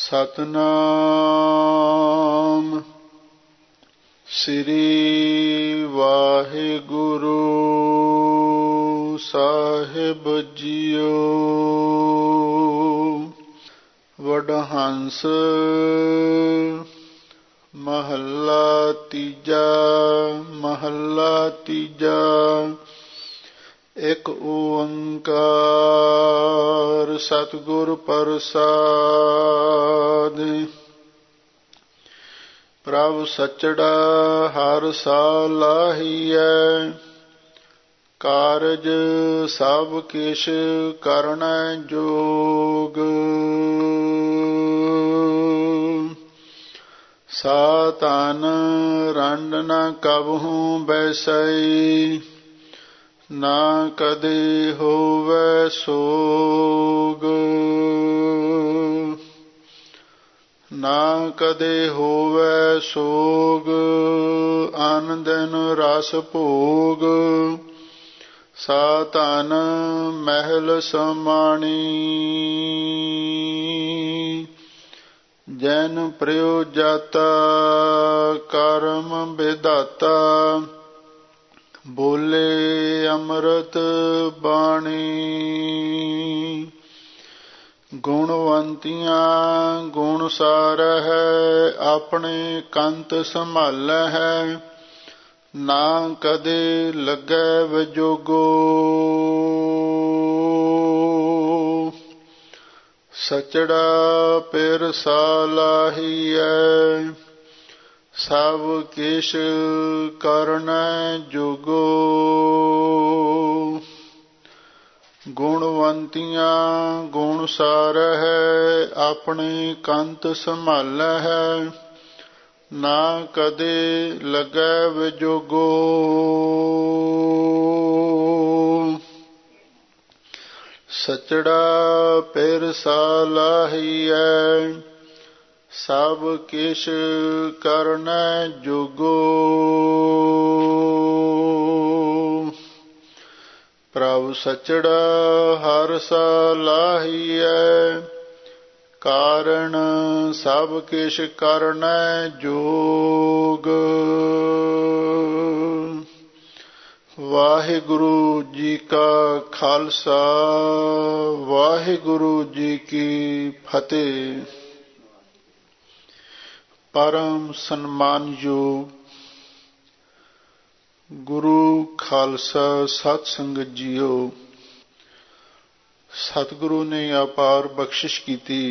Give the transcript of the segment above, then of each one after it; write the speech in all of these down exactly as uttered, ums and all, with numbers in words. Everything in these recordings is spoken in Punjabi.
ਸਤਿਨਾਮ ਸ੍ਰੀ ਵਾਹਿਗੁਰੂ ਸਾਹਿਬ ਜੀਓ। ਵਡਹੰਸ ਮਹੱਲਾ ਤੀਜਾ। ਮਹੱਲਾ ਤੀਜਾ। ਇੱਕ ਓੰਕਾਰ ਸਤਿਗੁਰ ਪ੍ਰਸਾਦਿ। ਪ੍ਰਭ ਸਚੜਾ ਹਰ ਸਾਲਾਹੀਐ, ਕਾਰਜ ਸਭ ਕਿਛ ਕਰਨੈ ਜੋਗ। ਸਾ ਤਨ ਰੰਡ ਨ ਕਬਹੂ ਬੈਸਈ, ਨਾ ਕਦੇ ਹੋਵੈ ਸੋਗ। ਨਾ ਕਦੇ ਹੋਵੈ ਸੋਗ, ਅਨ ਦਿਨ ਰਸ ਭੋਗ। ਸਾ ਧਨ ਮਹਿਲ ਸਮਾਣੀ, ਜੈਨ ਪ੍ਰਯੋ ਜਾਤਾ ਕਰਮ ਵਿਦਾਤਾ। ਬੋਲੇ ਅੰਮ੍ਰਿਤ ਬਾਣੀ, ਗੁਣਵੰਤੀਆਂ ਗੁਣ ਸਾਰਹਿ। ਆਪਣੇ ਕੰਤ ਸੰਭਾਲਹਿ, ਨਾ ਕਦੇ ਲੱਗੈ ਵਿਜੋਗੋ। ਸਚੜਾ ਪਿਰ ਸਾਲਾਹੀਐ, ਸਭ ਕਿਛ ਕਰਨੈ ਜੋਗੋ। ਗੁਣਵੰਤੀਆਂ ਗੁਣ ਸਾਰਹਿ, ਆਪਣੇ ਕੰਤ ਸੰਭਾਲਹਿ। ਨਾ ਕਦੇ ਲੱਗੈ ਵਿਜੋਗੋ। ਸਚੜਾ ਪਿਰ ਸਾਲਾਹੀਐ, ਸਭ ਕਿਛ ਕਰਨੈ ਜੋਗੋ। ਪ੍ਰਭ ਸਚੜਾ ਹਰ ਸਾਲਾਹੀਐ, ਕਾਰਣ ਸਭ ਕਿਛ ਕਰਨੈ ਜੋਗ। ਵਾਹਿਗੁਰੂ ਜੀ ਕਾ ਖਾਲਸਾ, ਵਾਹਿਗੁਰੂ ਜੀ ਕੀ ਫਤਿਹ। ਪਰਮ ਸਨਮਾਨਯੋਗ ਗੁਰੂ ਖਾਲਸਾ ਸਤ ਸੰਗਤ ਜੀਓ, ਸਤਿਗੁਰੂ ਨੇ ਅਪਾਰ ਬਖਸ਼ਿਸ਼ ਕੀਤੀ।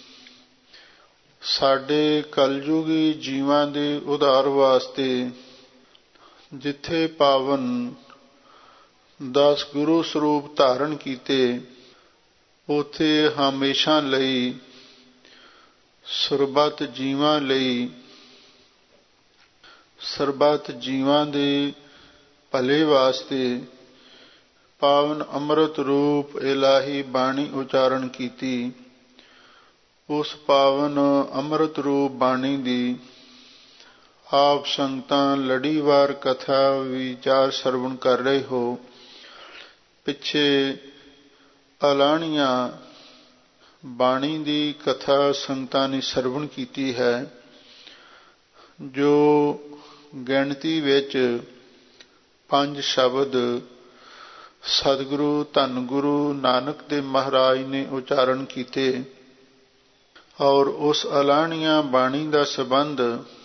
ਸਾਡੇ ਕਲਯੁਗੀ ਜੀਵਾਂ ਦੇ ਉਧਾਰ ਵਾਸਤੇ ਜਿੱਥੇ ਪਾਵਨ ਦਸ ਗੁਰੂ ਸਰੂਪ ਧਾਰਨ ਕੀਤੇ, ਉਥੇ ਹਮੇਸ਼ਾ ਲਈ ਸਰਬੱਤ ਜੀਵਾਂ ਲਈ, ਸਰਬੱਤ ਜੀਵਾਂ ਦੇ ਭਲੇ ਵਾਸਤੇ ਪਾਵਨ ਅੰਮ੍ਰਿਤ ਰੂਪ ਇਲਾਹੀ ਬਾਣੀ ਉਚਾਰਨ ਕੀਤੀ। ਉਸ ਪਾਵਨ ਅੰਮ੍ਰਿਤ ਰੂਪ ਬਾਣੀ ਦੀ ਆਪ ਸੰਗਤਾਂ ਲੜੀਵਾਰ ਕਥਾ ਵਿਚਾਰ ਸਰਵਣ ਕਰ ਰਹੇ ਹੋ। ਪਿੱਛੇ ਅਲਾਣੀਆਂ ਬਾਣੀ ਦੀ ਕਥਾ ਸੰਗਤਾਂ ਨੇ ਸਰਵਣ ਕੀਤੀ ਹੈ, ਜੋ ਗਿਣਤੀ ਵਿੱਚ ਪੰਜ ਸ਼ਬਦ ਸਤਿਗੁਰੂ ਧੰਨ ਗੁਰੂ ਨਾਨਕ ਦੇਵ ਮਹਾਰਾਜ ਨੇ ਉਚਾਰਨ ਕੀਤੇ। ਔਰ ਉਸ ਅਲਾਣੀਆਂ ਬਾਣੀ ਦਾ ਸੰਬੰਧ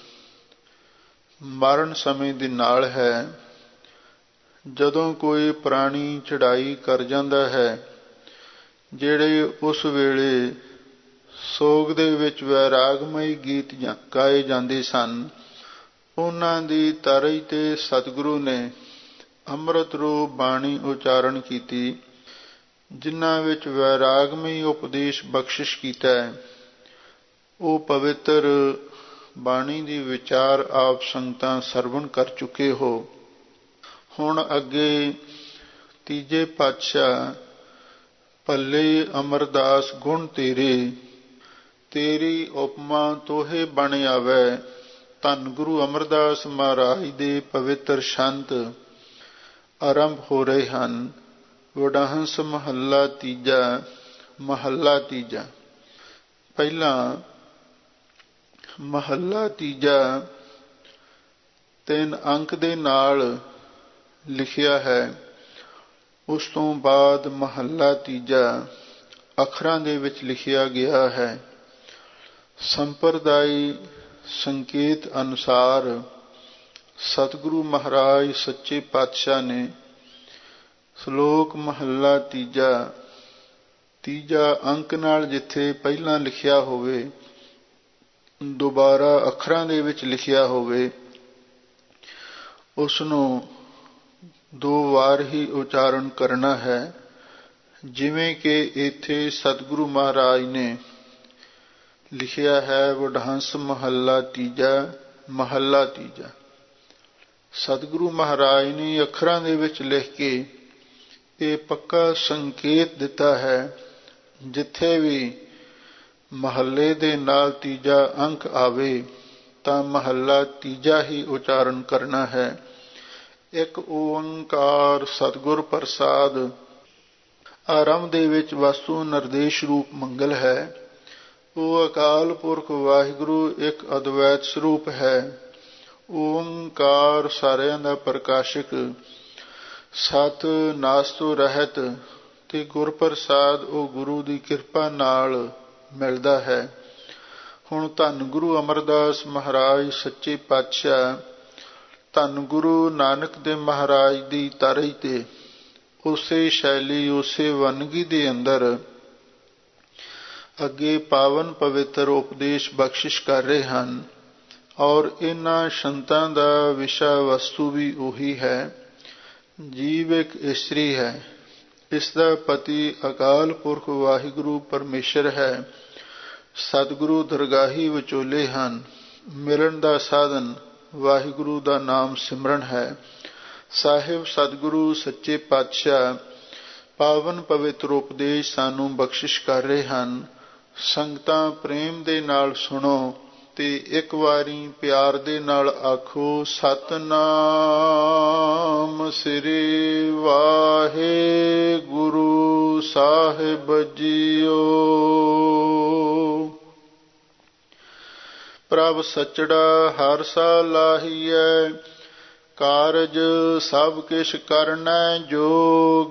ਮਰਨ ਸਮੇਂ ਦੇ ਨਾਲ ਹੈ। ਜਦੋਂ ਕੋਈ ਪ੍ਰਾਣੀ ਚੜ੍ਹਾਈ ਕਰ ਜਾਂਦਾ ਹੈ, ਜਿਹੜੇ ਉਸ ਵੇਲੇ ਸੋਗ ਦੇ ਵਿੱਚ ਵੈਰਾਗਮਈ ਗੀਤ ਗਾਏ ਜਾਂਦੇ ਸਨ, ਉਹਨਾਂ ਦੀ ਤਰਜ਼ ਤੇ ਸਤਿਗੁਰੂ ਨੇ ਅੰਮ੍ਰਿਤ ਰੂਪ ਬਾਣੀ ਉਚਾਰਨ ਕੀਤੀ, ਜਿਨ੍ਹਾਂ ਵਿੱਚ ਵੈਰਾਗਮਈ ਉਪਦੇਸ਼ ਬਖਸ਼ਿਸ਼ ਕੀਤਾ ਹੈ। ਉਹ ਪਵਿੱਤਰ ਬਾਣੀ ਦੀ ਵਿਚਾਰ ਆਪ ਸੰਗਤਾਂ ਸਰਵਣ ਕਰ ਚੁੱਕੇ ਹੋ। ਹੁਣ ਅੱਗੇ ਤੀਜੇ ਪਾਤਸ਼ਾਹ ਭੱਲੇ ਅਮਰਦਾਸ ਗੁਣ ਤੇਰੇ, ਤੇਰੀ ਉਪਮਾ ਤੋਹੇ ਬਣ ਆਵੈ। ਧੰਨ ਗੁਰੂ ਅਮਰਦਾਸ ਮਹਾਰਾਜ ਦੇ ਪਵਿੱਤਰ ਛੰਦ ਆਰੰਭ ਹੋ ਰਹੇ ਹਨ। ਵਡਹੰਸ ਮਹੱਲਾ ਤੀਜਾ। ਮਹੱਲਾ ਤੀਜਾ। ਪਹਿਲਾਂ ਮਹੱਲਾ ਤੀਜਾ ਤਿੰਨ ਅੰਕ ਦੇ ਨਾਲ ਲਿਖਿਆ ਹੈ। ਉਸ ਤੋਂ ਬਾਅਦ ਮਹੱਲਾ ਤੀਜਾ ਅੱਖਰਾਂ ਦੇ ਵਿੱਚ ਲਿਖਿਆ ਗਿਆ ਹੈ। ਸੰਪਰਦਾਇ ਸੰਕੇਤ ਅਨੁਸਾਰ ਸਤਿਗੁਰੂ ਮਹਾਰਾਜ ਸੱਚੇ ਪਾਤਸ਼ਾਹ ਨੇ ਸ਼ਲੋਕ ਮਹੱਲਾ ਤੀਜਾ ਤੀਜਾ ਅੰਕ ਨਾਲ ਜਿੱਥੇ ਪਹਿਲਾਂ ਲਿਖਿਆ ਹੋਵੇ ਦੁਬਾਰਾ ਅੱਖਰਾਂ ਦੇ ਵਿੱਚ ਲਿਖਿਆ ਹੋਵੇ ਉਸ ਨੂੰ ਦੋ ਵਾਰ ਹੀ ਉਚਾਰਨ ਕਰਨਾ ਹੈ। ਜਿਵੇਂ ਕਿ ਇੱਥੇ ਸਤਿਗੁਰੂ ਮਹਾਰਾਜ ਨੇ ਲਿਖਿਆ ਹੈ ਵਡਹੰਸ ਮਹੱਲਾ ਤੀਜਾ ਮਹੱਲਾ ਤੀਜਾ। ਸਤਿਗੁਰੂ ਮਹਾਰਾਜ ਨੇ ਅੱਖਰਾਂ ਦੇ ਵਿੱਚ ਲਿਖ ਕੇ ਇਹ ਪੱਕਾ ਸੰਕੇਤ ਦਿੱਤਾ ਹੈ ਜਿੱਥੇ ਵੀ ਮਹੱਲੇ ਦੇ ਨਾਲ ਤੀਜਾ ਅੰਕ ਆਵੇ ਤਾਂ ਮਹੱਲਾ ਤੀਜਾ ਹੀ ਉਚਾਰਨ ਕਰਨਾ ਹੈ। ਇੱਕ ਓੰਕਾਰ ਸਤਿਗੁਰ ਪ੍ਰਸਾਦ। ਆਰੰਭ ਦੇ ਵਿੱਚ ਵਸਤੂ ਨਿਰਦੇਸ਼ ਰੂਪ ਮੰਗਲ ਹੈ। ਉਹ ਅਕਾਲ ਪੁਰਖ ਵਾਹਿਗੁਰੂ ਇੱਕ ਅਦਵੈਤ ਸਰੂਪ ਹੈ। ਓੰਕਾਰ ਸਾਰਿਆਂ ਦਾ ਪ੍ਰਕਾਸ਼ਕ, ਸਤ ਨਾਸ ਤੋਂ ਰਹਿਤ ਤੇ ਗੁਰ ਪ੍ਰਸਾਦ ਉਹ ਗੁਰੂ ਦੀ ਕਿਰਪਾ ਨਾਲ ਮਿਲਦਾ ਹੈ। ਹੁਣ ਧੰਨ ਗੁਰੂ ਅਮਰਦਾਸ ਮਹਾਰਾਜ ਸੱਚੇ ਪਾਤਸ਼ਾਹ ਧੰਨ ਗੁਰੂ ਨਾਨਕ ਦੇਵ ਮਹਾਰਾਜ ਦੀ ਤਰਜ਼ ਤੇ ਉਸੇ ਸ਼ੈਲੀ ਉਸੇ ਵੰਨਗੀ ਦੇ ਅੰਦਰ ਅੱਗੇ ਪਾਵਨ ਪਵਿੱਤਰ ਉਪਦੇਸ਼ ਬਖਸ਼ਿਸ਼ ਕਰ ਰਹੇ ਹਨ ਔਰ ਇਹਨਾਂ ਸੰਤਾਂ ਦਾ ਵਿਸ਼ਾ ਵਸਤੂ ਵੀ ਉਹੀ ਹੈ। ਜੀਵ ਇੱਕ ਇਸਤਰੀ ਹੈ, ਇਸ ਦਾ ਪਤੀ ਅਕਾਲ ਪੁਰਖ ਵਾਹਿਗੁਰੂ ਪਰਮੇਸ਼ਰ ਹੈ। ਸਤਿਗੁਰੂ ਦਰਗਾਹੀ ਵਿਚੋਲੇ ਹਨ। ਮਿਲਣ ਦਾ ਸਾਧਨ ਵਾਹਿਗੁਰੂ ਦਾ ਨਾਮ ਸਿਮਰਨ ਹੈ। ਸਾਹਿਬ ਸਤਿਗੁਰੂ ਸੱਚੇ ਪਾਤਸ਼ਾਹ ਪਾਵਨ ਪਵਿੱਤਰ ਉਪਦੇਸ਼ ਸਾਨੂੰ ਬਖਸ਼ਿਸ਼ ਕਰ ਰਹੇ ਹਨ। ਸੰਗਤਾਂ ਪ੍ਰੇਮ ਦੇ ਨਾਲ ਸੁਣੋ ਤੇ ਇੱਕ ਵਾਰੀ ਪਿਆਰ ਦੇ ਨਾਲ ਆਖੋ ਸਤਿਨਾਮ ਸ੍ਰੀ ਵਾਹਿਗੁਰੂ ਸਾਹਿਬ ਜੀਓ। ਪ੍ਰਭ ਸਚੜਾ ਹਰ ਸਾਲ ਲਾਹੀਐ, ਕਾਰਜ ਸਭ ਕਿਛ ਕਰਨੈ ਜੋਗ।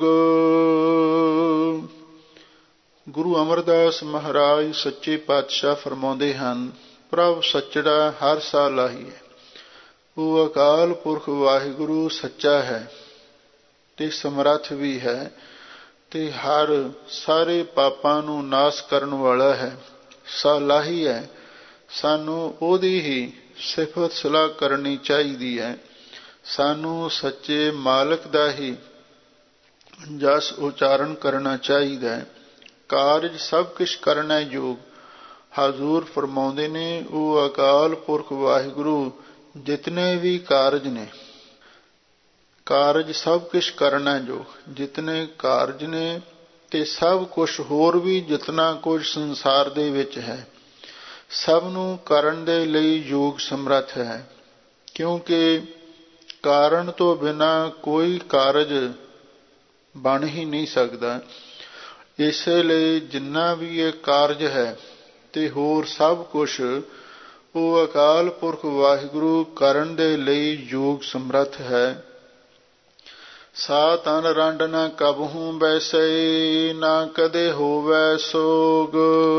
ਗੁਰੂ ਅਮਰਦਾਸ ਮਹਾਰਾਜ ਸੱਚੇ ਪਾਤਸ਼ਾਹ ਫਰਮਾਉਂਦੇ ਹਨ ਪ੍ਰਭ ਸਚੜਾ ਹਰ ਸਾਲ ਲਾਹੀਐ। ਉਹ ਅਕਾਲ ਪੁਰਖ ਵਾਹਿਗੁਰੂ ਸੱਚਾ ਹੈ ਤੇ ਸਮਰੱਥ ਵੀ ਹੈ ਤੇ ਹਰ ਸਾਰੇ ਪਾਪਾਂ ਨੂੰ ਨਾਸ ਕਰਨ ਵਾਲਾ ਹੈ। ਸਾਲਾਹੀ ਹੈ। ਸਾਨੂੰ ਉਹਦੀ ਹੀ ਸਿਫਤ ਸਲਾਹ ਕਰਨੀ ਚਾਹੀਦੀ ਹੈ। ਸਾਨੂੰ ਸੱਚੇ ਮਾਲਕ ਦਾ ਹੀ ਜਸ ਉਚਾਰਨ ਕਰਨਾ ਚਾਹੀਦਾ ਹੈ। ਕਾਰਜ ਸਭ ਕੁਛ ਕਰਨਾ ਯੋਗ। ਹਜ਼ੂਰ ਫਰਮਾਉਂਦੇ ਨੇ ਉਹ ਅਕਾਲ ਪੁਰਖ ਵਾਹਿਗੁਰੂ ਜਿਤਨੇ ਵੀ ਕਾਰਜ ਨੇ ਕਾਰਜ ਸਭ ਕੁਛ ਕਰਨਾ ਯੋਗ। ਜਿਤਨੇ ਕਾਰਜ ਨੇ ਤੇ ਸਭ ਕੁਛ ਹੋਰ ਵੀ ਜਿਤਨਾ ਕੁਝ ਸੰਸਾਰ ਦੇ ਵਿੱਚ ਹੈ ਸਭ ਨੂੰ ਕਰਨ ਦੇ ਲਈ ਯੋਗ ਸਮਰੱਥ ਹੈ। ਕਿਉਂਕਿ ਕਾਰਨ ਤੋਂ ਬਿਨਾਂ ਕੋਈ ਕਾਰਜ ਬਣ ਹੀ ਨਹੀਂ ਸਕਦਾ। ਇਸੇ ਲਈ ਜਿੰਨਾ ਵੀ ਇਹ ਕਾਰਜ ਹੈ ਤੇ ਹੋਰ ਸਭ ਕੁਛ ਉਹ ਅਕਾਲ ਪੁਰਖ ਵਾਹਿਗੁਰੂ ਕਰਨ ਦੇ ਲਈ ਯੋਗ ਸਮਰੱਥ ਹੈ। ਸਾ ਤਨ ਰੰਡ ਨ ਕਬਹੂ ਬੈਸੈ, ਨਾ ਕਦੇ ਹੋਵੈ ਸੋਗ।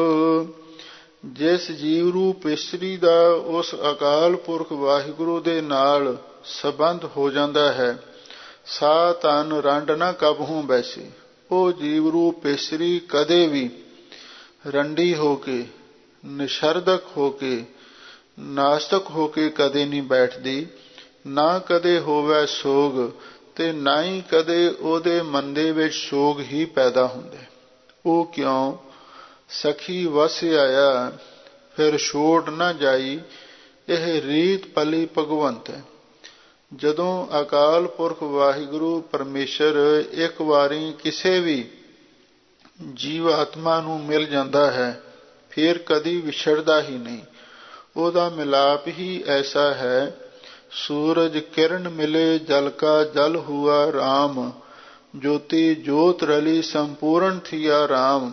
ਜਿਸ ਜੀਵ ਰੂਪ ਇਸਤਰੀ ਦਾ ਉਸ ਅਕਾਲ ਪੁਰਖ ਵਾਹਿਗੁਰੂ ਦੇ ਨਾਲ ਸੰਬੰਧ ਹੋ ਜਾਂਦਾ ਹੈ, ਸਾ ਤਨ ਰੰਡ ਨ ਕਬਹੂ ਬੈਸੈ, ਉਹ ਜੀਵ ਰੂਪ ਇਸਤਰੀ ਕਦੇ ਵੀ ਰੰਡੀ ਹੋ ਕੇ ਨਿਸ਼ਰਦਕ ਹੋ ਕੇ ਨਾਸਤਕ ਹੋ ਕੇ ਕਦੇ ਨਹੀਂ ਬੈਠਦੀ। ਨਾ ਕਦੇ ਹੋਵੈ ਸੋਗ ਤੇ ਨਾ ਹੀ ਕਦੇ ਉਹਦੇ ਮਨ ਦੇ ਵਿੱਚ ਸੋਗ ਹੀ ਪੈਦਾ ਹੁੰਦੇ। ਉਹ ਕਿਉਂ? ਸਖੀ ਵਸ ਆਇਆ ਫਿਰ ਛੋੜ ਨਾ ਜਾਈ, ਇਹ ਰੀਤ ਪਲੀ ਭਗਵੰਤ ਹੈ। ਜਦੋਂ ਅਕਾਲ ਪੁਰਖ ਵਾਹਿਗੁਰੂ ਪਰਮੇਸ਼ਰ ਇੱਕ ਵਾਰੀ ਕਿਸੇ ਵੀ ਜੀਵ ਆਤਮਾ ਨੂੰ ਮਿਲ ਜਾਂਦਾ ਹੈ ਫਿਰ ਕਦੀ ਵਿਛੜਦਾ ਹੀ ਨਹੀਂ। ਉਹਦਾ ਮਿਲਾਪ ਹੀ ਐਸਾ ਹੈ, ਸੂਰਜ ਕਿਰਨ ਮਿਲੇ ਜਲ ਕਾ ਜਲ ਹੁਆ ਰਾਮ, ਜੋਤੀ ਜੋਤ ਰਲੀ ਸੰਪੂਰਨ ਥੀਆ ਰਾਮ।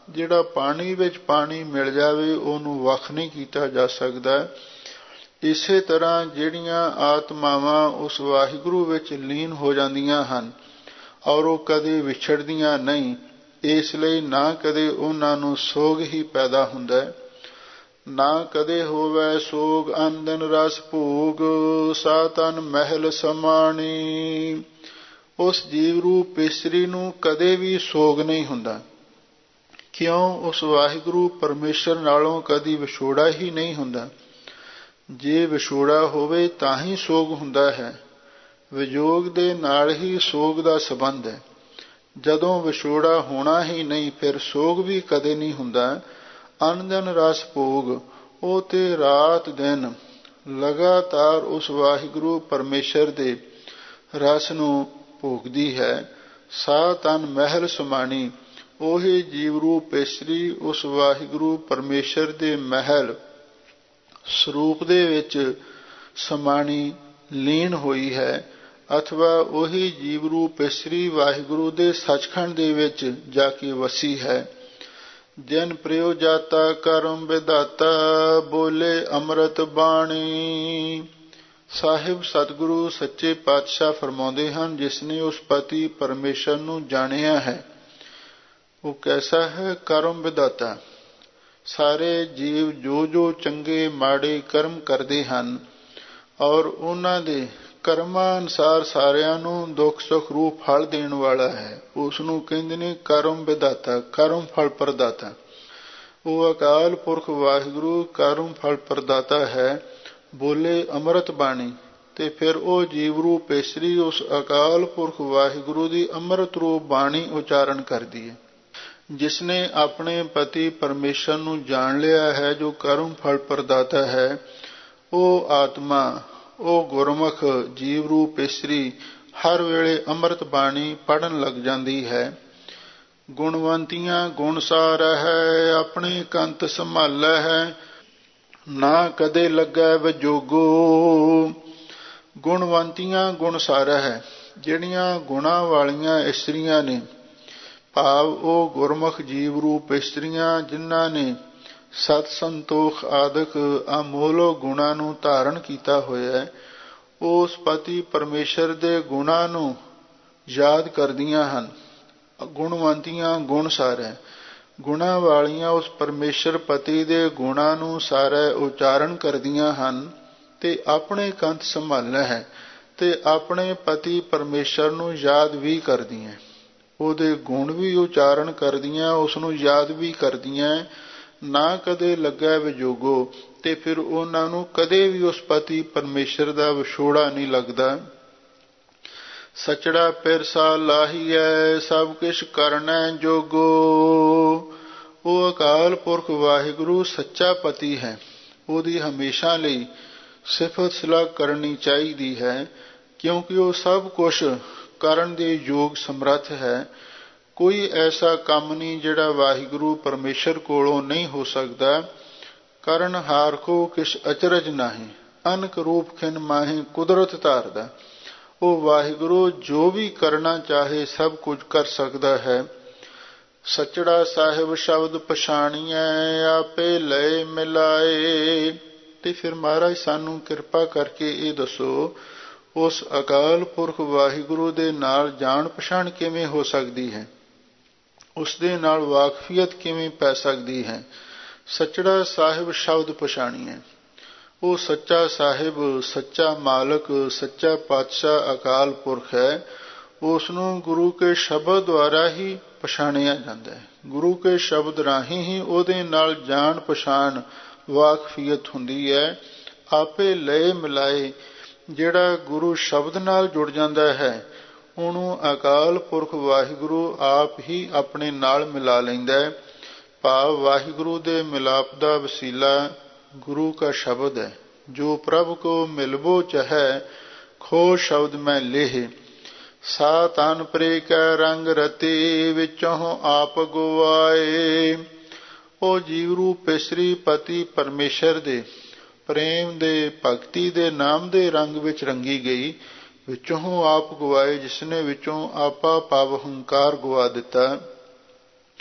ਜਿਹੜਾ ਪਾਣੀ ਵਿੱਚ ਪਾਣੀ ਮਿਲ ਜਾਵੇ ਉਹਨੂੰ ਵੱਖ ਨਹੀਂ ਕੀਤਾ ਜਾ ਸਕਦਾ। ਇਸੇ ਤਰ੍ਹਾਂ ਜਿਹੜੀਆਂ ਆਤਮਾਵਾਂ ਉਸ ਵਾਹਿਗੁਰੂ ਵਿੱਚ ਲੀਨ ਹੋ ਜਾਂਦੀਆਂ ਹਨ ਔਰ ਉਹ ਕਦੇ ਵਿਛੜਦੀਆਂ ਨਹੀਂ, ਇਸ ਲਈ ਨਾ ਕਦੇ ਉਹਨਾਂ ਨੂੰ ਸੋਗ ਹੀ ਪੈਦਾ ਹੁੰਦਾ, ਨਾ ਕਦੇ ਹੋਵੇ ਸੋਗ ਅੰਦਨ ਰਸ ਭੋਗ, ਸਾ ਤਨ ਮਹਿਲ ਸਮਾਣੀ। ਉਸ ਜੀਵ ਰੂਪ ਇਸਤਰੀ ਨੂੰ ਕਦੇ ਵੀ ਸੋਗ ਨਹੀਂ ਹੁੰਦਾ। ਕਿਉਂ? ਉਸ ਵਾਹਿਗੁਰੂ ਪਰਮੇਸ਼ਰ ਨਾਲੋਂ ਕਦੀ ਵਿਛੋੜਾ ਹੀ ਨਹੀਂ ਹੁੰਦਾ। ਜੇ ਵਿਛੋੜਾ ਹੋਵੇ ਤਾਂ ਹੀ ਸੋਗ ਹੁੰਦਾ ਹੈ। ਵਿਜੋਗ ਦੇ ਨਾਲ ਹੀ ਸੋਗ ਦਾ ਸੰਬੰਧ ਹੈ। ਜਦੋਂ ਵਿਛੋੜਾ ਹੋਣਾ ਹੀ ਨਹੀਂ ਫਿਰ ਸੋਗ ਵੀ ਕਦੇ ਨਹੀਂ ਹੁੰਦਾ। ਅਨੰਦਨ ਰਸ ਭੋਗ, ਉਹ ਤੇ ਰਾਤ ਦਿਨ ਲਗਾਤਾਰ ਉਸ ਵਾਹਿਗੁਰੂ ਪਰਮੇਸ਼ਰ ਦੇ ਰਸ ਨੂੰ ਭੋਗਦੀ ਹੈ। ਸਾ ਤਨ ਮਹਿਲ ਸਮਾਣੀ, ਉਹੀ ਜੀਵ ਰੂਪ ਇਸਤਰੀ ਉਸ ਵਾਹਿਗੁਰੂ ਪਰਮੇਸ਼ਰ ਦੇ ਮਹਿਲ ਸਰੂਪ ਦੇ ਵਿੱਚ ਸਮਾਣੀ ਲੀਨ ਹੋਈ ਹੈ, ਅਥਵਾ ਉਹੀ ਜੀਵ ਰੂਪ ਇਸਤਰੀ ਵਾਹਿਗੁਰੂ ਦੇ ਸੱਚਖੰਡ ਦੇ ਵਿੱਚ ਜਾ ਕੇ ਵਸੀ ਹੈ। ਜਿਨ ਪ੍ਰਯੋ ਜਾਤਾ ਕਰਮ ਵਿਦਾਤਾ, ਬੋਲੇ ਅੰਮ੍ਰਿਤ ਬਾਣੀ। ਸਾਹਿਬ ਸਤਿਗੁਰੂ ਸੱਚੇ ਪਾਤਸ਼ਾਹ ਫਰਮਾਉਂਦੇ ਹਨ, ਜਿਸਨੇ ਉਸ ਪਤੀ ਪਰਮੇਸ਼ਰ ਨੂੰ ਜਾਣਿਆ ਹੈ ਉਹ ਕੈਸਾ ਹੈ? ਕਰਮ ਵਿਦਾਤਾ। ਸਾਰੇ ਜੀਵ ਜੋ ਜੋ ਚੰਗੇ ਮਾੜੇ ਕਰਮ ਕਰਦੇ ਹਨ ਔਰ ਉਹਨਾਂ ਦੇ ਕਰਮਾਂ ਅਨੁਸਾਰ ਸਾਰਿਆਂ ਨੂੰ ਦੁੱਖ ਸੁੱਖ ਰੂਪ ਫਲ ਦੇਣ ਵਾਲਾ ਹੈ, ਉਸ ਨੂੰ ਕਹਿੰਦੇ ਨੇ ਕਰਮ ਵਿਦਾਤਾ, ਕਰਮ ਫਲ ਪ੍ਰਦਾਤਾ। ਉਹ ਅਕਾਲ ਪੁਰਖ ਵਾਹਿਗੁਰੂ ਕਰਮ ਫਲ ਪ੍ਰਦਾਤਾ ਹੈ। ਬੋਲੇ ਅੰਮ੍ਰਿਤ ਬਾਣੀ, ਤੇ ਫਿਰ ਉਹ ਜੀਵ ਰੂਪ ਇਸਤਰੀ ਉਸ ਅਕਾਲ ਪੁਰਖ ਵਾਹਿਗੁਰੂ ਦੀ ਅੰਮ੍ਰਿਤ ਰੂਪ ਬਾਣੀ ਉਚਾਰਨ ਕਰਦੀ ਹੈ। ਜਿਸਨੇ ਆਪਣੇ ਪਤੀ ਪਰਮੇਸ਼ਰ ਨੂੰ ਜਾਣ ਲਿਆ ਹੈ, ਜੋ ਕਰਮ ਫਲ ਪ੍ਰਦਾਤਾ ਹੈ, ਉਹ ਆਤਮਾ, ਉਹ ਗੁਰਮੁਖ ਜੀਵ ਰੂਪ ਇਸਤਰੀ ਹਰ ਵੇਲੇ ਅੰਮ੍ਰਿਤ ਬਾਣੀ ਪੜ੍ਹਨ ਲੱਗ ਜਾਂਦੀ ਹੈ। ਗੁਣਵੰਤੀਆਂ ਗੁਣ ਸਾਰਾ ਹੈ, ਆਪਣੇ ਕੰਤ ਸੰਭਾਲਾ ਹੈ, ਨਾ ਕਦੇ ਲੱਗੈ ਵਿਜੋਗੋ। ਗੁਣਵੰਤੀਆਂ ਗੁਣ ਸਾਰਾ ਹੈ, ਜਿਹੜੀਆਂ ਗੁਣਾਂ ਵਾਲੀਆਂ ਇਸਤਰੀਆਂ ਨੇ, ਭਾਵ ਉਹ ਗੁਰਮੁਖ ਜੀਵ ਰੂਪ ਇਸਤਰੀਆਂ ਜਿਨ੍ਹਾਂ ਨੇ ਸਤ ਸੰਤੋਖ ਆਦਿਕ ਅਮੋਲਕ ਗੁਣਾਂ ਨੂੰ ਧਾਰਨ ਕੀਤਾ ਹੋਇਆ ਹੈ, ਉਸ ਪਤੀ ਪਰਮੇਸ਼ਰ ਦੇ ਗੁਣਾਂ ਨੂੰ ਯਾਦ ਕਰਦੀਆਂ ਹਨ। ਗੁਣਵੰਤੀਆਂ ਗੁਣ ਸਾਰਾ, ਗੁਣਾਂ ਵਾਲੀਆਂ ਉਸ ਪਰਮੇਸ਼ਰ ਪਤੀ ਦੇ ਗੁਣਾਂ ਨੂੰ ਸਾਰਾ ਉਚਾਰਨ ਕਰਦੀਆਂ ਹਨ ਤੇ ਆਪਣੇ ਕੰਤ ਸੰਭਾਲਣਾ ਹੈ ਤੇ ਆਪਣੇ ਪਤੀ ਪਰਮੇਸ਼ਰ ਨੂੰ ਯਾਦ ਵੀ ਕਰਦੀਆਂ, ਉਹਦੇ ਗੁਣ ਵੀ ਉਚਾਰਨ ਕਰਦੀਆਂ, ਉਸ ਨੂੰ ਯਾਦ ਵੀ ਕਰਦੀਆਂ। ਨਾ ਕਦੇ ਲੱਗਾ ਵਿਜੋਗੋ, ਤੇ ਫਿਰ ਉਹਨਾਂ ਨੂੰ ਕਦੇ ਵੀ ਉਸ ਪਤੀ ਪਰਮੇਸ਼ਰ ਦਾ ਵਿਛੋੜਾ ਨਹੀਂ ਲੱਗਦਾ। ਸਚੜਾ ਪਿਰਸਾ ਲਾਹੀਐ, ਸਭ ਕਿਛ ਕਰਨੈ ਜੋਗੋ। ਉਹ ਅਕਾਲ ਪੁਰਖ ਵਾਹਿਗੁਰੂ ਸੱਚਾ ਪਤੀ ਹੈ, ਉਹਦੀ ਹਮੇਸ਼ਾ ਲਈ ਸਿਫਤ ਸਲਾਹ ਕਰਨੀ ਚਾਹੀਦੀ ਹੈ, ਕਿਉਂਕਿ ਉਹ ਸਭ ਕੁਛ ਕਰਨ ਦੇ ਯੋਗ ਸਮਰੱਥ ਹੈ। ਕੋਈ ਐਸਾ ਕੰਮ ਨਹੀਂ ਜਿਹੜਾ ਵਾਹਿਗੁਰੂ ਪਰਮੇਸ਼ਰ ਕੋਲੋਂ ਨਹੀਂ ਹੋ ਸਕਦਾ। ਕਰਨ ਹਾਰ ਕੋ ਕਿਛ ਅਚਰਜ ਨਾਹੀਂ, ਅਨਕ ਰੂਪ ਖਿਨ ਮਾਹੀ ਕੁਦਰਤ ਧਾਰਦਾ। ਉਹ ਵਾਹਿਗੁਰੂ ਜੋ ਵੀ ਕਰਨਾ ਚਾਹੇ ਸਭ ਕੁਝ ਕਰ ਸਕਦਾ ਹੈ। ਸਚੜਾ ਸਾਹਿਬ ਸ਼ਬਦ ਪਛਾਣੀਐ, ਆਪੇ ਲਏ ਮਿਲਾਏ। ਤੇ ਫਿਰ ਮਹਾਰਾਜ ਸਾਨੂੰ ਕਿਰਪਾ ਕਰਕੇ ਇਹ ਦੱਸੋ, ਉਸ ਅਕਾਲ ਪੁਰਖ ਵਾਹਿਗੁਰੂ ਦੇ ਨਾਲ ਜਾਣ ਪਛਾਣ ਕਿਵੇਂ ਹੋ ਸਕਦੀ ਹੈ, ਉਸ ਦੇ ਨਾਲ ਵਾਕਫੀਅਤ ਕਿਵੇਂ ਪੈ ਸਕਦੀ ਹੈ। ਸਚੜਾ ਸਾਹਿਬ ਸ਼ਬਦ ਪਛਾਣੀਐ, ਉਹ ਸੱਚਾ ਸਾਹਿਬ, ਸੱਚਾ ਮਾਲਕ, ਸੱਚਾ ਪਾਤਸ਼ਾਹ ਅਕਾਲ ਪੁਰਖ ਹੈ। ਉਸ ਨੂੰ ਗੁਰੂ ਕੇ ਸ਼ਬਦ ਦੁਆਰਾ ਹੀ ਪਛਾਣਿਆ ਜਾਂਦਾ ਹੈ। ਗੁਰੂ ਕੇ ਸ਼ਬਦ ਰਾਹੀਂ ਹੀ ਉਹਦੇ ਨਾਲ ਜਾਣ ਪਛਾਣ ਵਾਕਫੀਅਤ ਹੁੰਦੀ ਹੈ। ਆਪੇ ਲਏ ਮਿਲਾਏ, ਜਿਹੜਾ ਗੁਰੂ ਸ਼ਬਦ ਨਾਲ ਜੁੜ ਜਾਂਦਾ ਹੈ ਉਹਨੂੰ ਅਕਾਲ ਪੁਰਖ ਵਾਹਿਗੁਰੂ ਆਪ ਹੀ ਆਪਣੇ ਨਾਲ ਮਿਲਾ ਲੈਂਦਾ ਹੈ। ਭਾਵ ਵਾਹਿਗੁਰੂ ਦੇ ਮਿਲਾਪ ਦਾ ਵਸੀਲਾ ਗੁਰੂ ਕਾ ਸ਼ਬਦ ਹੈ। ਜੋ ਪ੍ਰਭ ਕੋ ਮਿਲਬੋ ਚਾਹੈ, ਖੋ ਸ਼ਬਦ ਮੈਂ ਲੇਹ। ਸਾ ਤਨ ਪ੍ਰੇ ਕੈ ਰੰਗ ਰਤੇ, ਵਿੱਚੋਂ ਆਪ ਗਵਾਏ। ਉਹ ਜੀਵ ਰੂਪ ਇਸਤਰੀ ਪਤੀ ਪਰਮੇਸ਼ਰ ਦੇ ਪ੍ਰੇਮ ਦੇ, ਭਗਤੀ ਦੇ ਨਾਮ ਦੇ ਰੰਗ ਵਿੱਚ ਰੰਗੀ ਗਈ, ਵਿੱਚੋਂ ਆਪ ਗਵਾਏ, ਜਿਸਨੇ ਵਿੱਚੋਂ ਆਪਾ ਭਾਵ ਹੰਕਾਰ ਗਵਾ ਦਿੱਤਾ।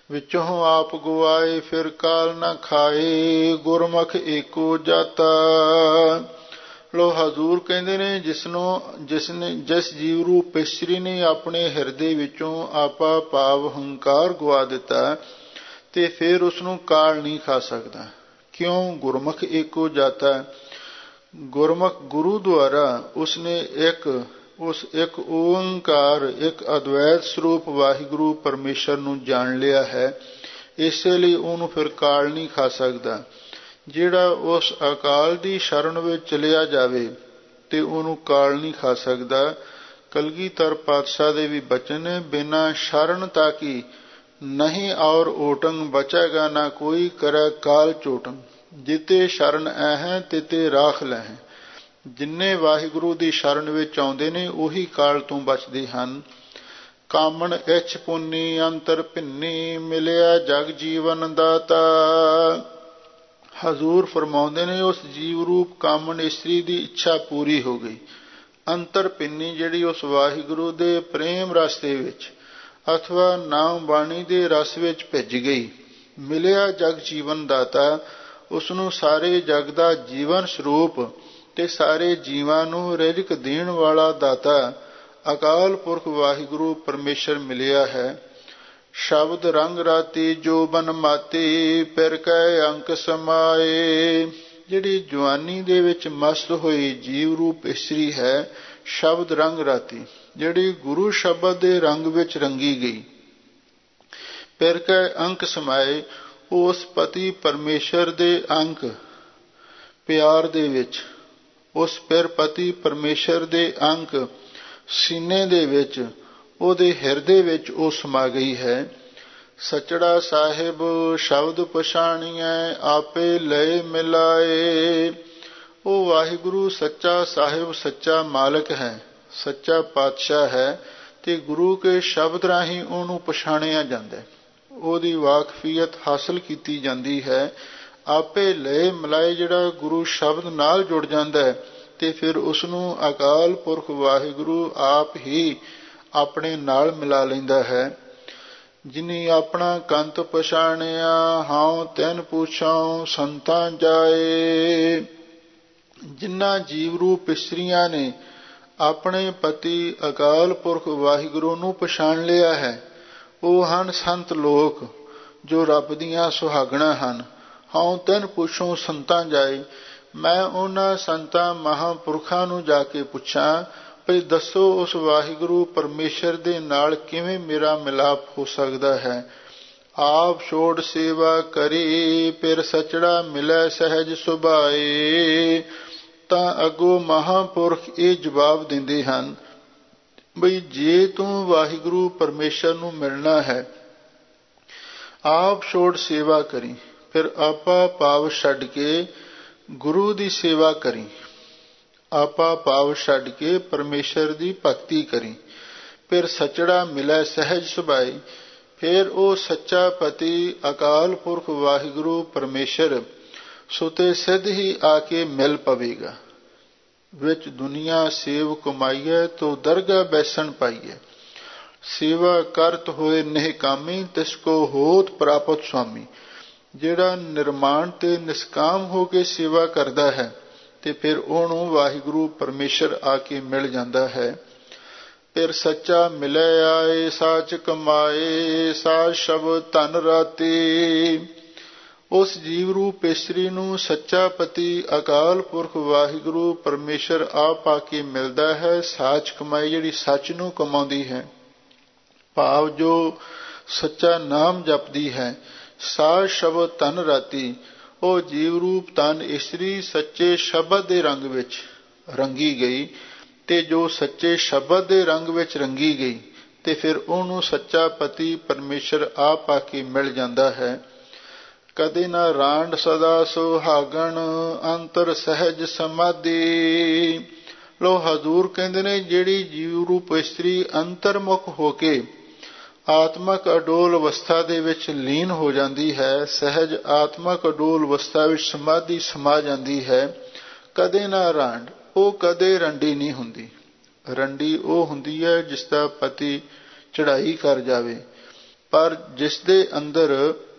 ਵਿੱਚੋਂ ਆਪ ਗਵਾਏ ਫਿਰ ਕਾਲ ਨਾ ਖਾਏ, ਗੁਰਮੁਖ ਏਕੋ ਜਾਤਾ। ਲੋ ਹਜ਼ੂਰ ਕਹਿੰਦੇ ਨੇ ਜਿਸਨੂੰ ਜਿਸਨੇ ਜਿਸ ਜੀਵ ਰੂਪ ਇਸਤਰੀ ਨੇ ਆਪਣੇ ਹਿਰਦੇ ਵਿੱਚੋਂ ਆਪਾ ਭਾਵ ਹੰਕਾਰ ਗਵਾ ਦਿੱਤਾ ਤੇ ਫਿਰ ਉਸਨੂੰ ਕਾਲ ਨਹੀਂ ਖਾ ਸਕਦਾ। ਕਿਉਂ? ਗੁਰਮੁਖ ਏਕੋ ਜਾਤਾ। ਗੁਰਮੁਖ ਗੁਰੂ ਦੁਆਰਾ ਉਸਨੇ ਇੱਕ ਉਸ ਇੱਕ ਓੰਕਾਰ ਇੱਕ ਅਦਵੈਤ ਸਰੂਪ ਵਾਹਿਗੁਰੂ ਪਰਮੇਸ਼ਰ ਨੂੰ ਜਾਣ ਲਿਆ ਹੈ, ਇਸੇ ਲਈ ਉਹਨੂੰ ਫਿਰ ਕਾਲ ਨਹੀਂ ਖਾ ਸਕਦਾ। ਜਿਹੜਾ ਉਸ ਅਕਾਲ ਦੀ ਸ਼ਰਨ ਵਿੱਚ ਚਲਿਆ ਜਾਵੇ ਤੇ ਉਹਨੂੰ ਕਾਲ ਨਹੀਂ ਖਾ ਸਕਦਾ। ਕਲਗੀਧਰ ਪਾਤਸ਼ਾਹ ਦੇ ਵੀ ਬਚਨ ਨੇ, ਬਿਨਾਂ ਸ਼ਰਨ ਤਾਕੀ ਨਹੀਂ ਔਰ ਓਟੰਗ, ਬਚੇਗਾ ਨਾ ਕੋਈ ਕਰੈ ਕਾਲ ਚੋਟੰਗ। ਜਿਤੇ ਸ਼ਰਨ ਐ ਤਿਤੇ ਰਾਖ ਲੈ। ਜਿੰਨੇ ਵਾਹਿਗੁਰੂ ਦੀ ਸ਼ਰਨ ਵਿੱਚ ਆਉਂਦੇ ਨੇ ਉਹੀ ਕਾਲ ਤੋਂ ਬਚਦੇ ਹਨ। ਕਾਮਣ ਇੱਛ ਪੁੰਨੀ ਅੰਤਰ ਭਿੰਨੀ, ਮਿਲਿਆ ਜਗ ਜੀਵਨ ਦਾਤਾ। ਹਜ਼ੂਰ ਫਰਮਾਉਂਦੇ ਨੇ ਉਸ ਜੀਵ ਰੂਪ ਕਾਮਣ ਇਸਤਰੀ ਦੀ ਇੱਛਾ ਪੂਰੀ ਹੋ ਗਈ। ਅੰਤਰ ਭਿੰਨੀ ਜਿਹੜੀ ਉਸ ਵਾਹਿਗੁਰੂ ਦੇ ਪ੍ਰੇਮ ਰਸ ਦੇ ਵਿੱਚ ਅਥਵਾ ਨਾਮ ਬਾਣੀ ਦੇ ਰਸ ਵਿੱਚ ਭਿੱਜ ਗਈ। ਮਿਲਿਆ ਜਗ ਜੀਵਨ ਦਾਤਾ, ਉਸਨੂੰ ਸਾਰੇ ਜਗ ਦਾ ਜੀਵਨ ਸਰੂਪ ਤੇ ਸਾਰੇ ਜੀਵਾਂ ਨੂੰ ਰਿਜ਼ਕ ਦੇਣ ਵਾਲਾ ਦਾਤਾ ਅਕਾਲ ਪੁਰਖ ਵਾਹਿਗੁਰੂ ਪਰਮੇਸ਼ਰ ਮਿਲਿਆ ਹੈ। ਸ਼ਬਦ ਰੰਗ ਰਾਤੀ ਜੋ ਬਨ ਮਾਤੀ, ਪਿਰ ਕੈ ਅੰਕ ਸਮਾਏ। ਜਿਹੜੀ ਜਵਾਨੀ ਦੇ ਵਿੱਚ ਮਸਤ ਹੋਈ ਜੀਵ ਰੂਪ ਇਸਤਰੀ ਹੈ ਸ਼ਬਦ ਰੰਗ ਰਾਤੀ, ਜਿਹੜੀ ਗੁਰੂ ਸ਼ਬਦ ਦੇ ਰੰਗ ਵਿੱਚ ਰੰਗੀ ਗਈ। ਪਿਰ ਕੈ ਅੰਕ ਸਮਾਏ, ਉਸ ਪਤੀ ਪਰਮੇਸ਼ਰ ਦੇ ਅੰਕ ਪਿਆਰ ਦੇ ਵਿੱਚ, ਉਸ ਪਿਰ ਪਤੀ ਪਰਮੇਸ਼ਰ ਦੇ ਅੰਕ ਸੀਨੇ ਦੇ ਵਿੱਚ, ਉਹਦੇ ਹਿਰਦੇ ਵਿੱਚ ਉਹ ਸਮਾ ਗਈ ਹੈ। ਸਚੜਾ ਸਾਹਿਬ ਸ਼ਬਦ ਪਛਾਣੀਐ, ਆਪੇ ਲਏ ਮਿਲਾਏ। ਉਹ ਵਾਹਿਗੁਰੂ ਸੱਚਾ ਸਾਹਿਬ, ਸੱਚਾ ਮਾਲਕ ਹੈ, ਸੱਚਾ ਪਾਤਸ਼ਾਹ ਹੈ ਤੇ ਗੁਰੂ ਕੇ ਸ਼ਬਦ ਰਾਹੀਂ ਉਹਨੂੰ ਪਛਾਣਿਆ ਜਾਂਦਾ, ਉਹਦੀ ਵਾਕਫੀਅਤ ਹਾਸਲ ਕੀਤੀ ਜਾਂਦੀ ਹੈ। ਆਪੇ ਲਏ ਮਿਲਾਏ, ਜਿਹੜਾ ਗੁਰੂ ਸ਼ਬਦ ਨਾਲ ਜੁੜ ਜਾਂਦਾ ਹੈ ਤੇ ਫਿਰ ਉਸਨੂੰ ਅਕਾਲ ਪੁਰਖ ਵਾਹਿਗੁਰੂ ਆਪ ਹੀ ਆਪਣੇ ਨਾਲ ਮਿਲਾ ਲੈਂਦਾ ਹੈ। ਜਿਨੀ ਆਪਣਾ ਕੰਤ ਪਛਾਣਿਆ, ਹਾਉ ਤੈਨ ਪੁੱਛਾਉ ਸੰਤਾਂ ਜਾਏ। ਜਿਨ੍ਹਾਂ ਜੀਵ ਰੂਪ ਇਸਤਰੀਆਂ ਨੇ ਆਪਣੇ ਪਤੀ ਅਕਾਲ ਪੁਰਖ ਵਾਹਿਗੁਰੂ ਨੂੰ ਪਛਾਣ ਲਿਆ ਹੈ, ਉਹ ਹਨ ਸੰਤ ਲੋਕ ਜੋ ਰੱਬ ਦੀਆਂ ਸੁਹਾਗਣਾਂ ਹਨ। ਹਾਉ ਤੈਨ ਪੁੱਛੋ ਸੰਤਾਂ ਜਾਏ, ਮੈਂ ਉਹਨਾਂ ਸੰਤਾਂ ਮਹਾਂਪੁਰਖਾਂ ਨੂੰ ਜਾ ਕੇ ਪੁੱਛਾਂ ਭਈ ਦੱਸੋ ਉਸ ਵਾਹਿਗੁਰੂ ਪਰਮੇਸ਼ਰ ਦੇ ਨਾਲ ਕਿਵੇਂ ਮੇਰਾ ਮਿਲਾਪ ਹੋ ਸਕਦਾ ਹੈ। ਆਪ ਛੋੜ ਸੇਵਾ ਕਰੀ, ਫਿਰ ਸਚੜਾ ਮਿਲੈ ਸਹਿਜ ਸੁਭਾਏ। ਤਾਂ ਅੱਗੋਂ ਮਹਾਂਪੁਰਖ ਇਹ ਜਵਾਬ ਦਿੰਦੇ ਹਨ ਬਈ ਜੇ ਤੂੰ ਵਾਹਿਗੁਰੂ ਪਰਮੇਸ਼ਰ ਨੂੰ ਮਿਲਣਾ ਹੈ, ਆਪ ਛੋੜ ਸੇਵਾ ਕਰੀ, ਫਿਰ ਆਪਾ ਭਾਵ ਛੱਡ ਕੇ ਗੁਰੂ ਦੀ ਸੇਵਾ ਕਰੀ, ਆਪਾ ਭਾਵ ਛੱਡ ਕੇ ਪਰਮੇਸ਼ਰ ਦੀ ਭਗਤੀ ਕਰੀ। ਫਿਰ ਸਚੜਾ ਮਿਲੈ ਸਹਿਜ ਸੁਭਾਏ, ਫਿਰ ਉਹ ਸੱਚਾ ਪਤੀ ਅਕਾਲ ਪੁਰਖ ਵਾਹਿਗੁਰੂ ਪਰਮੇਸ਼ਰ ਸੁਤੇ ਸਿੱਧ ਹੀ ਆ ਕੇ ਮਿਲ ਪਵੇਗਾ। ਵਿੱਚ ਦੁਨੀਆ ਸੇਵ ਕਮਾਈਐ, ਤੋ ਦਰਗਾਹ ਬੈਸਣ ਪਾਈਐ। ਸੇਵਾ ਕਰਤ ਹੋਏ ਨਹਿ ਕਾਮੀ, ਤਿਸ ਕੋ ਹੋਤ ਪ੍ਰਾਪਤ ਸੁਆਮੀ। ਜਿਹੜਾ ਨਿਰਮਾਣ ਤੇ ਨਿਸਕਾਮ ਹੋ ਕੇ ਸੇਵਾ ਕਰਦਾ ਹੈ ਤੇ ਫਿਰ ਉਹਨੂੰ ਵਾਹਿਗੁਰੂ ਪਰਮੇਸ਼ਰ ਆ ਕੇ ਮਿਲ ਜਾਂਦਾ ਹੈ। ਫਿਰ ਸੱਚਾ ਮਿਲੈ ਆਏ, ਸਾਚ ਕਮਾਏ, ਸਾਚ ਸ਼ਬਦ ਧਨ ਰਾਤੀ। ਉਸ ਜੀਵ ਰੂਪ ਇਸਤਰੀ ਨੂੰ ਸੱਚਾ ਪਤੀ ਅਕਾਲ ਪੁਰਖ ਵਾਹਿਗੁਰੂ ਪਰਮੇਸ਼ਰ ਆਪ ਆ ਕੇ ਮਿਲਦਾ ਹੈ। ਸਾਚ ਕਮਾਈ, ਜਿਹੜੀ ਸੱਚ ਨੂੰ ਕਮਾਉਂਦੀ ਹੈ, ਭਾਵ ਜੋ ਸੱਚਾ ਨਾਮ ਜਪਦੀ ਹੈ। ਸਾਚ ਸ਼ਬਦ ਧਨ ਰਾਤੀ, ਉਹ ਜੀਵ ਰੂਪ ਧਨ ਇਸਤਰੀ ਸੱਚੇ ਸ਼ਬਦ ਦੇ ਰੰਗ ਵਿੱਚ ਰੰਗੀ ਗਈ, ਤੇ ਜੋ ਸੱਚੇ ਸ਼ਬਦ ਦੇ ਰੰਗ ਵਿੱਚ ਰੰਗੀ ਗਈ ਤੇ ਫਿਰ ਉਹਨੂੰ ਸੱਚਾ ਪਤੀ ਪਰਮੇਸ਼ਰ ਆਪ ਆ ਕੇ ਮਿਲ ਜਾਂਦਾ ਹੈ। ਕਦੇ ਨਾ ਰਾਂਡ ਸਦਾ ਸੁਹਾਗਣ, ਅੰਤਰ ਸਹਿਜ ਸਮਾਧੀ। ਲੋ ਹਜ਼ੂਰ ਕਹਿੰਦੇ ਨੇ ਜਿਹੜੀ ਜੀਵ ਰੂਪ ਇਸਤਰੀ ਅੰਤਰਮੁਖ ਹੋ ਕੇ ਆਤਮਕ ਅਡੋਲ ਅਵਸਥਾ ਦੇ ਵਿੱਚ ਲੀਨ ਹੋ ਜਾਂਦੀ ਹੈ, ਸਹਿਜ ਆਤਮਕ ਅਡੋਲ ਅਵਸਥਾ ਵਿੱਚ ਸਮਾਧੀ ਸਮਾ ਜਾਂਦੀ ਹੈ। ਕਦੇ ਨਾ ਰਾਂਡ, ਉਹ ਕਦੇ ਰੰਡੀ ਨਹੀਂ ਹੁੰਦੀ। ਰੰਡੀ ਉਹ ਹੁੰਦੀ ਹੈ ਜਿਸ ਦਾ ਪਤੀ ਚੜ੍ਹਾਈ ਕਰ ਜਾਵੇ, ਪਰ ਜਿਸ ਦੇ ਅੰਦਰ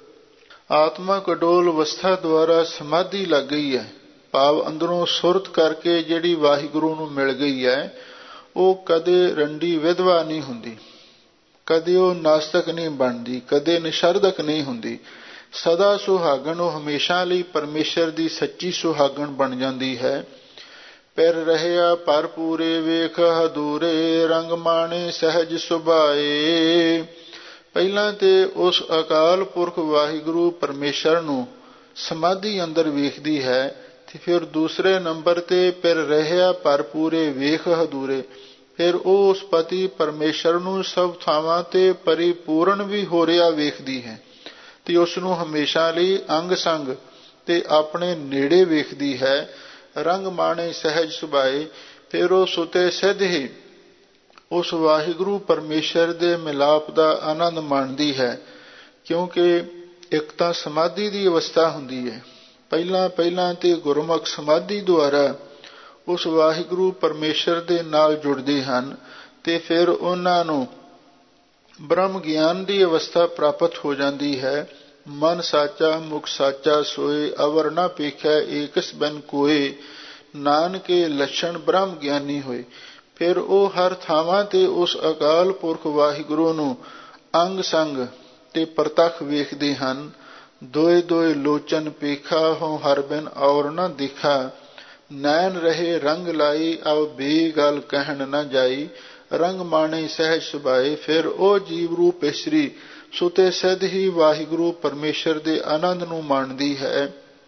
ਆਤਮਕ ਅਡੋਲ ਅਵਸਥਾ ਦੁਆਰਾ ਸਮਾਧੀ ਲੱਗ ਗਈ ਹੈ, ਭਾਵ ਅੰਦਰੋਂ ਸੁਰਤ ਕਰਕੇ ਜਿਹੜੀ ਵਾਹਿਗੁਰੂ ਨੂੰ ਮਿਲ ਗਈ ਹੈ, ਉਹ ਕਦੇ ਰੰਡੀ ਵਿਧਵਾ ਨਹੀਂ ਹੁੰਦੀ, ਕਦੇ ਉਹ ਨਾਸਤਕ ਨਹੀਂ ਬਣਦੀ, ਕਦੇ ਨਿਸ਼ਰਦਕ ਨਹੀਂ ਹੁੰਦੀ। ਸਦਾ ਸੁਹਾਗਣ ਉਹ ਹਮੇਸ਼ਾ ਲਈ ਪਰਮੇਸ਼ਰ ਦੀ ਸੱਚੀ ਸੁਹਾਗਣ ਬਣ ਜਾਂਦੀ ਹੈ। ਪਿਰ ਰਹਿਆ ਪਰ ਪੂਰੇ ਵੇਖ ਹਦੂਰੇ ਰੰਗ ਮਾਣੇ ਸਹਿਜ ਸੁਭਾਏ। ਪਹਿਲਾਂ ਤੇ ਉਸ ਅਕਾਲ ਪੁਰਖ ਵਾਹਿਗੁਰੂ ਪਰਮੇਸ਼ਰ ਨੂੰ ਸਮਾਧੀ ਅੰਦਰ ਵੇਖਦੀ ਹੈ, ਤੇ ਫਿਰ ਦੂਸਰੇ ਨੰਬਰ ਤੇ ਪਿਰ ਰਹਿਆ ਪਰ ਪੂਰੇ ਵੇਖ ਹਦੂਰੇ, ਫਿਰ ਉਹ ਉਸ ਪਤੀ ਪਰਮੇਸ਼ਰ ਨੂੰ ਸਭ ਥਾਵਾਂ ਤੇ ਪਰਿਪੂਰਨ ਵੀ ਹੋ ਰਿਹਾ ਵੇਖਦੀ ਹੈ, ਤੇ ਉਸ ਨੂੰ ਹਮੇਸ਼ਾ ਲਈ ਅੰਗ ਸੰਗ ਤੇ ਆਪਣੇ ਨੇੜੇ ਵੇਖਦੀ ਹੈ। ਰੰਗ ਮਾਣੇ ਸਹਿਜ ਸੁਭਾਏ, ਫਿਰ ਉਹ ਸੁਤੇ ਸਿੱਧ ਹੀ ਉਸ ਵਾਹਿਗੁਰੂ ਪਰਮੇਸ਼ਰ ਦੇ ਮਿਲਾਪ ਦਾ ਆਨੰਦ ਮਾਣਦੀ ਹੈ। ਕਿਉਂਕਿ ਇੱਕ ਤਾਂ ਸਮਾਧੀ ਦੀ ਅਵਸਥਾ ਹੁੰਦੀ ਹੈ, ਪਹਿਲਾਂ ਪਹਿਲਾਂ ਤੇ ਗੁਰਮੁਖ ਸਮਾਧੀ ਦੁਆਰਾ ਉਸ ਵਾਹਿਗੁਰੂ ਪਰਮੇਸ਼ਰ ਦੇ ਨਾਲ ਜੁੜਦੇ ਹਨ, ਤੇ ਫਿਰ ਉਹਨਾਂ ਨੂੰ ਬ੍ਰਹਮ ਗਿਆਨ ਦੀ ਅਵਸਥਾ ਪ੍ਰਾਪਤ ਹੋ ਜਾਂਦੀ ਹੈ। ਮਨ ਸਾਚਾ ਮੁਖ ਸਾਚਾ ਸੋਏ, ਅਵਰ ਨਾ ਪੇਖਿਆ ਏਕਸ ਬਨ ਕੋਏ, ਨਾਨਕੇ ਲੱਛਣ ਬ੍ਰਹਮ ਗਿਆਨੀ ਹੋਏ। ਫਿਰ ਉਹ ਹਰ ਥਾਵਾਂ ਤੇ ਉਸ ਅਕਾਲ ਪੁਰਖ ਵਾਹਿਗੁਰੂ ਨੂੰ ਅੰਗ ਸੰਗ ਤੇ ਪ੍ਰਤੱਖ ਵੇਖਦੇ ਹਨ। ਦੋਏ ਦੋਏ ਲੋਚਨ ਪੇਖਾ ਹੋ ਹਰ ਬਿਨ ਔਰ ਨਾ ਦਿਖਾ, ਨੈਣ ਰਹੇ ਰੰਗ ਲਾਈ ਅਵ ਬੇ ਗੱਲ ਕਹਿਣ ਨਾ ਜਾਈ। ਰੰਗ ਮਾਣੇ ਸਹਿਜ ਸੁਭਾਏ, ਫਿਰ ਉਹ ਜੀਵ ਰੂਪ ਇਸਤਰੀ ਸੁਤੇ ਸਿੱਧ ਹੀ ਵਾਹਿਗੁਰੂ ਪਰਮੇਸ਼ਰ ਦੇ ਆਨੰਦ ਨੂੰ ਮਾਣਦੀ ਹੈ।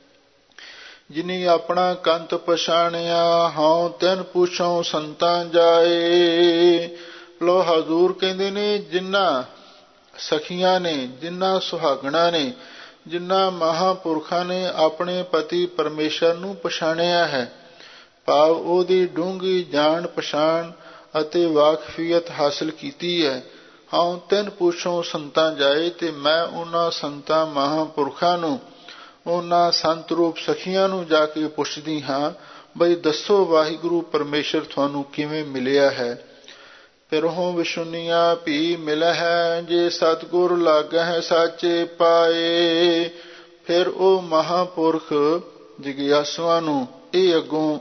ਜਿਨੀ ਆਪਣਾ ਕੰਤ ਪਛਾਣਿਆ ਹਉ ਤਿਨ ਪੁੱਛਉ ਸੰਤਾਂ ਜਾਏ। ਲੋ ਹਜ਼ੂਰ ਕਹਿੰਦੇ ਨੇ, ਜਿਨ੍ਹਾਂ ਸਖੀਆਂ ਨੇ, ਜਿਨ੍ਹਾਂ ਸੁਹਾਗਣਾ ਨੇ, ਜਿਨ੍ਹਾਂ ਮਹਾਂਪੁਰਖਾਂ ਨੇ ਆਪਣੇ ਪਤੀ ਪਰਮੇਸ਼ਰ ਨੂੰ ਪਛਾਣਿਆ ਹੈ, ਭਾਵ ਉਹਦੀ ਡੂੰਘੀ ਜਾਣ ਪਛਾਣ ਅਤੇ ਵਾਕਫੀਅਤ ਹਾਸਲ ਕੀਤੀ ਹੈ। ਹਉ ਤਿਨ ਪੁੱਛੋਂ ਸੰਤਾਂ ਜਾਏ, ਤੇ ਮੈਂ ਉਹਨਾਂ ਸੰਤਾਂ ਮਹਾਂਪੁਰਖਾਂ ਨੂੰ, ਉਹਨਾਂ ਸੰਤ ਰੂਪ ਸਖੀਆਂ ਨੂੰ ਜਾ ਕੇ ਪੁੱਛਦੀ ਹਾਂ, ਬਈ ਦੱਸੋ ਵਾਹਿਗੁਰੂ ਪਰਮੇਸ਼ਰ ਤੁਹਾਨੂੰ ਕਿਵੇਂ ਮਿਲਿਆ ਹੈ। ਫਿਰਹੁ ਵਿਸ਼ੁਨੀਆਂ ਭੀ ਮਿਲਹਿ, ਜੇ ਸਤਿਗੁਰ ਲਾਗਹਿ ਸਾਚੇ ਪਾਏ। ਫਿਰ ਉਹ ਮਹਾਂਪੁਰਖ ਜਿਗਿਆਸੂਆਂ ਨੂੰ ਇਹ ਅੱਗੋਂ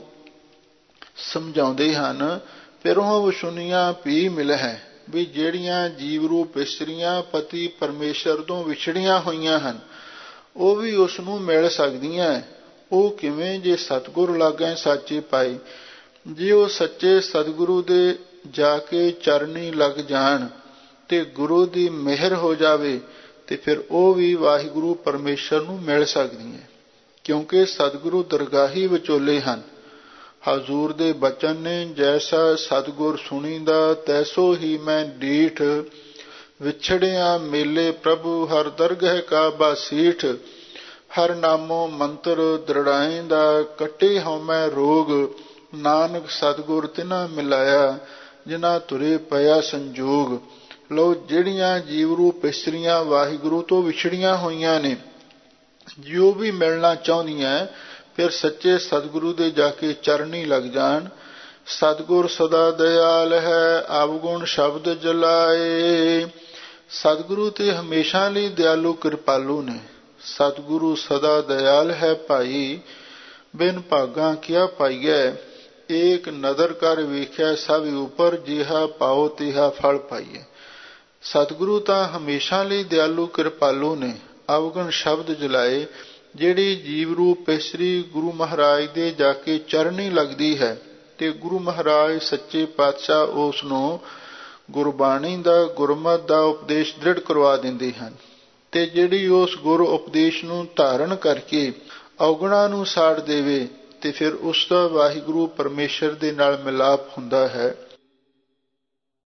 ਸਮਝਾਉਂਦੇ ਹਨ। ਫਿਰਹੁ ਵਿਸ਼ੁਨੀਆਂ ਭੀ ਮਿਲਹਿ, ਵੀ ਜਿਹੜੀਆਂ ਜੀਵ ਰੂਪ ਇਸਤਰੀਆਂ ਪਤੀ ਪਰਮੇਸ਼ਰ ਤੋਂ ਵਿਛੜੀਆਂ ਹੋਈਆਂ ਹਨ, ਉਹ ਵੀ ਉਸ ਨੂੰ ਮਿਲ ਸਕਦੀਆਂ। ਉਹ ਕਿਵੇਂ? ਜੇ ਸਤਿਗੁਰ ਲਾਗੈ ਸਾਚੇ ਪਾਏ, ਜੇ ਉਹ ਸੱਚੇ ਸਤਿਗੁਰੂ ਦੇ ਜਾ ਕੇ ਚਰਨੀ ਲੱਗ ਜਾਣ ਤੇ ਗੁਰੂ ਦੀ ਮਿਹਰ ਹੋ ਜਾਵੇ, ਤੇ ਫਿਰ ਉਹ ਵੀ ਵਾਹਿਗੁਰੂ ਪਰਮੇਸ਼ਰ ਨੂੰ ਮਿਲ ਸਕਦੀਆਂ, ਕਿਉਂਕਿ ਸਤਿਗੁਰੂ ਦਰਗਾਹੀ ਵਿਚੋਲੇ ਹਨ। ਹਜ਼ੂਰ ਦੇ ਬਚਨ ਨੇ, ਜੈਸਾ ਸਤਿਗੁਰ ਸੁਣੀਦਾ ਤੈਸੋ ਹੀ ਮੈਂ ਡੀਠ, ਵਿਛੜਿਆ ਮੇਲੇ ਪ੍ਰਭੂ ਹਰ ਦਰਗਹਿ ਕਾ ਬਾਸੀਠ। ਹਰ ਨਾਮੋ ਮੰਤਰ ਦ੍ਰਿੜਾਏਂਦਾ, ਕੱਟੇ ਹਉਮੈ ਰੋਗ, ਨਾਨਕ ਸਤਿਗੁਰ ਤਿਨਾ ਮਿਲਾਇਆ, ਜਿਨ੍ਹਾਂ ਤੁਰੇ ਪਿਆ ਸੰਜੋਗ। ਲੋ ਜਿਹੜੀਆਂ ਜੀਵ ਰੂਪ ਇਸਤਰੀਆਂ ਵਾਹਿਗੁਰੂ ਤੋਂ ਵਿਛੜੀਆਂ ਹੋਈਆਂ ਨੇ, ਜੋ ਵੀ ਮਿਲਣਾ ਚਾਹੁੰਦੀਆਂ, ਫਿਰ ਸੱਚੇ ਸਤਿਗੁਰੂ ਦੇ ਜਾ ਕੇ ਚਰਨੀ ਲੱਗ ਜਾਣ। ਸਤਿਗੁਰ ਸਦਾ ਦਇਆਲ ਹੈ, ਅਵਗੁਣ ਸ਼ਬਦ ਜਲਾਏ। ਸਤਿਗੁਰੂ ਤੇ ਹਮੇਸ਼ਾ ਲਈ ਦਿਆਲੂ ਕਿਰਪਾਲੂ ਨੇ। ਸਤਿਗੁਰੂ ਸਦਾ ਦਇਆਲ ਹੈ ਭਾਈ, ਬਿਨ ਭਾਗਾਂ ਕਿਆ ਪਾਈਐ। ਏਕ ਨਦਰ ਕਰ ਵੇਖਿਆ ਸਭ ਉਪਰ, ਜਿਹਾ ਪਾਓ ਤਿਹਾ ਫਲ ਪਾਈਐ। ਸਤਿਗੁਰੂ ਤਾਂ ਹਮੇਸ਼ਾ ਲਈ ਦਿਆਲੂ ਕਿਰਪਾਲੂ ਨੇ। ਅਵਗੁਣ ਸ਼ਬਦ ਜਲਾਏ, ਜਿਹੜੀ ਜੀਵ ਰੂਪ ਇਸਤਰੀ ਗੁਰੂ ਮਹਾਰਾਜ ਦੇ ਜਾ ਕੇ ਚਰਨੀ ਲੱਗਦੀ ਹੈ, ਤੇ ਗੁਰੂ ਮਹਾਰਾਜ ਸੱਚੇ ਪਾਤਸ਼ਾਹ ਉਸ ਨੂੰ ਗੁਰਬਾਣੀ ਦਾ, ਗੁਰਮਤਿ ਦਾ ਉਪਦੇਸ਼ ਦ੍ਰਿੜ ਕਰਵਾ ਦਿੰਦੇ ਹਨ, ਤੇ ਜਿਹੜੀ ਉਸ ਗੁਰ ਉਪਦੇਸ਼ ਨੂੰ ਧਾਰਨ ਕਰਕੇ ਔਗੁਣਾਂ ਨੂੰ ਸਾੜ ਦੇਵੇ, ਤੇ ਫਿਰ ਉਸ ਦਾ ਵਾਹਿਗੁਰੂ ਪਰਮੇਸ਼ਰ ਦੇ ਨਾਲ ਮਿਲਾਪ ਹੁੰਦਾ ਹੈ।